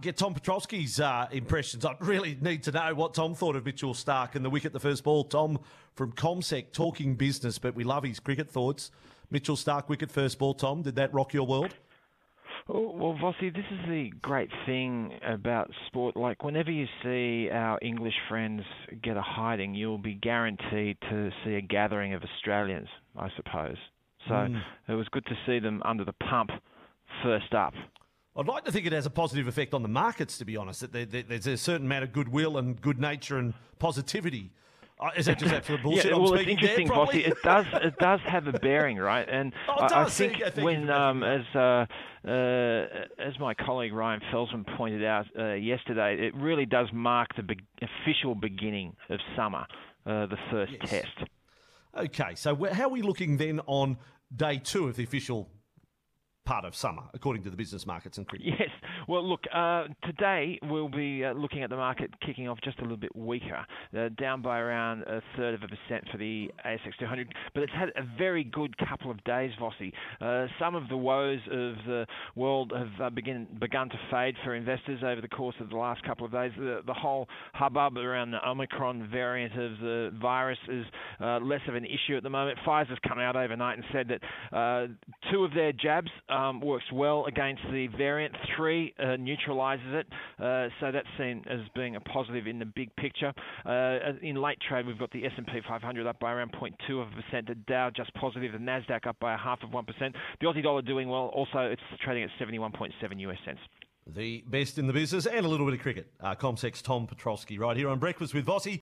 get Tom Petrowski's impressions. I really need to know what Tom thought of Mitchell Starc and the wicket the first ball. Tom from Comsec, talking business, but we love his cricket thoughts. Mitchell Starc, wicket first ball, Tom. Did that rock your world? Well, Vossi, this is the great thing about sport. Like, whenever you see our English friends get a hiding, you'll be guaranteed to see a gathering of Australians, I suppose. So it was good to see them under the pump first up. I'd like to think it has a positive effect on the markets, to be honest, that there's a certain amount of goodwill and good nature and positivity. Is that just absolute bullshit? Yeah, well, it's interesting, Vossi. It does have a bearing, right? And I think when, as my colleague Ryan Felsman pointed out yesterday, it really does mark the official beginning of summer, the first test. Okay, so how are we looking then on day 2 of the official part of summer, according to the business markets and cricket? Yes. Well, look, today we'll be looking at the market kicking off just a little bit weaker, down by around 1/3% for the ASX 200. But it's had a very good couple of days, Vossi. Some of the woes of the world have begun to fade for investors over the course of the last couple of days. The whole hubbub around the Omicron variant of the virus is less of an issue at the moment. Pfizer's come out overnight and said that 2 of their jabs works well against the variant. 3 neutralises it, so that's seen as being a positive in the big picture. In late trade, we've got the S&P 500 up by around 0.2%, the Dow just positive, the Nasdaq up by 0.5%. The Aussie dollar doing well. Also, it's trading at 71.7 US cents. The best in the business and a little bit of cricket. Comsec's Tom Petrowski right here on Breakfast with Vossi.